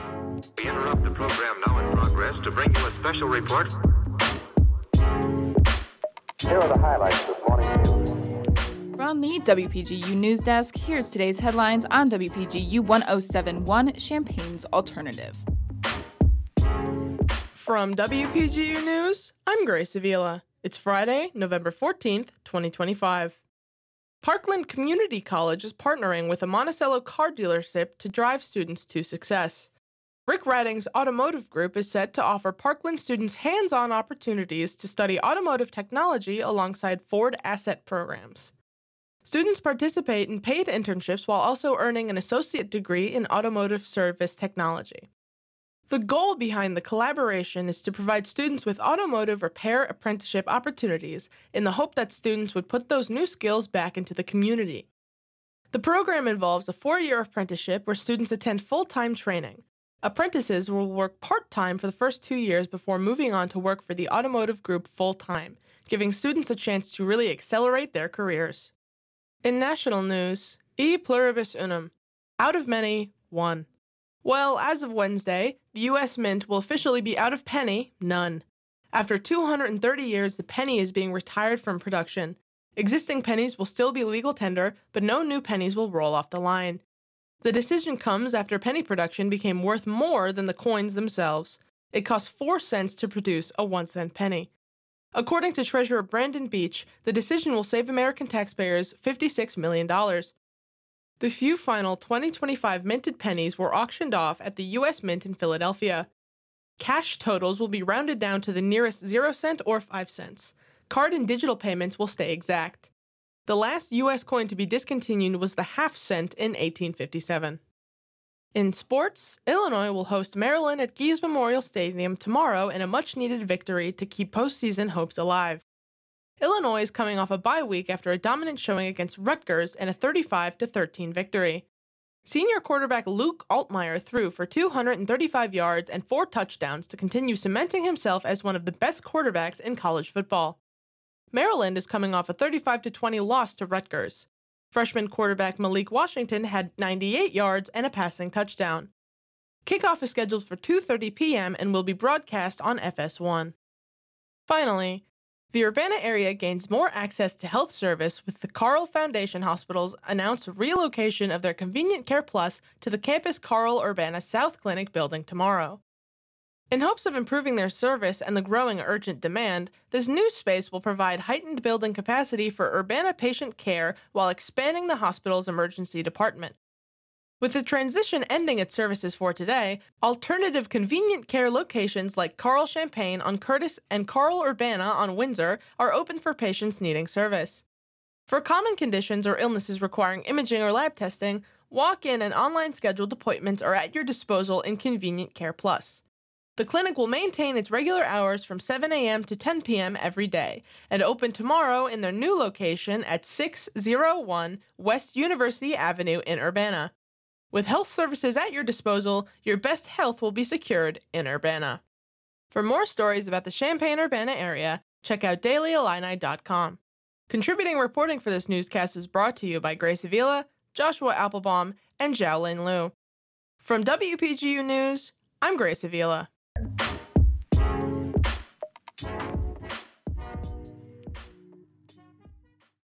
We interrupt the program now in progress to bring you a special report. Here are the highlights this morning. From the WPGU News Desk, here's today's headlines on WPGU 1071, Champaign's Alternative. From WPGU News, I'm Grace Avila. It's Friday, November 14th, 2025. Parkland Community College is partnering with a Monticello car dealership to drive students to success. Rick Radding's automotive group is set to offer Parkland students hands-on opportunities to study automotive technology alongside Ford Asset programs. Students participate in paid internships while also earning an associate degree in automotive service technology. The goal behind the collaboration is to provide students with automotive repair apprenticeship opportunities in the hope that students would put those new skills back into the community. The program involves a 4-year apprenticeship where students attend full-time training. Apprentices will work part-time for the first 2 years before moving on to work for the automotive group full-time, giving students a chance to really accelerate their careers. In national news, e pluribus unum, out of many, one. Well, as of Wednesday, the U.S. Mint will officially be out of penny, none. After 230 years, the penny is being retired from production. Existing pennies will still be legal tender, but no new pennies will roll off the line. The decision comes after penny production became worth more than the coins themselves. It costs 4 cents to produce a 1-cent penny. According to Treasurer Brandon Beach, the decision will save American taxpayers $56 million. The few final 2025 minted pennies were auctioned off at the U.S. Mint in Philadelphia. Cash totals will be rounded down to the nearest 0 cent or 5 cents. Card and digital payments will stay exact. The last U.S. coin to be discontinued was the half cent in 1857. In sports, Illinois will host Maryland at Gies Memorial Stadium tomorrow in a much-needed victory to keep postseason hopes alive. Illinois is coming off a bye week after a dominant showing against Rutgers in a 35-13 victory. Senior quarterback Luke Altmaier threw for 235 yards and 4 touchdowns to continue cementing himself as one of the best quarterbacks in college football. Maryland is coming off a 35-20 loss to Rutgers. Freshman quarterback Malik Washington had 98 yards and a passing touchdown. Kickoff is scheduled for 2:30 p.m. and will be broadcast on FS1. Finally, the Urbana area gains more access to health service with the Carle Foundation Hospital's announced relocation of their Convenient Care Plus to the Campus Carle Urbana South Clinic building tomorrow. In hopes of improving their service and the growing urgent demand, this new space will provide heightened building capacity for Urbana patient care while expanding the hospital's emergency department. With the transition ending its services for today, alternative convenient care locations like Carle Champaign on Curtis and Carle Urbana on Windsor are open for patients needing service. For common conditions or illnesses requiring imaging or lab testing, walk-in and online scheduled appointments are at your disposal in Convenient Care Plus. The clinic will maintain its regular hours from 7 a.m. to 10 p.m. every day and open tomorrow in their new location at 601 West University Avenue in Urbana. With health services at your disposal, your best health will be secured in Urbana. For more stories about the Champaign-Urbana area, check out dailyillini.com. Contributing reporting for this newscast is brought to you by Grace Avila, Joshua Applebaum, and Xiaolin Liu. From WPGU News, I'm Grace Avila.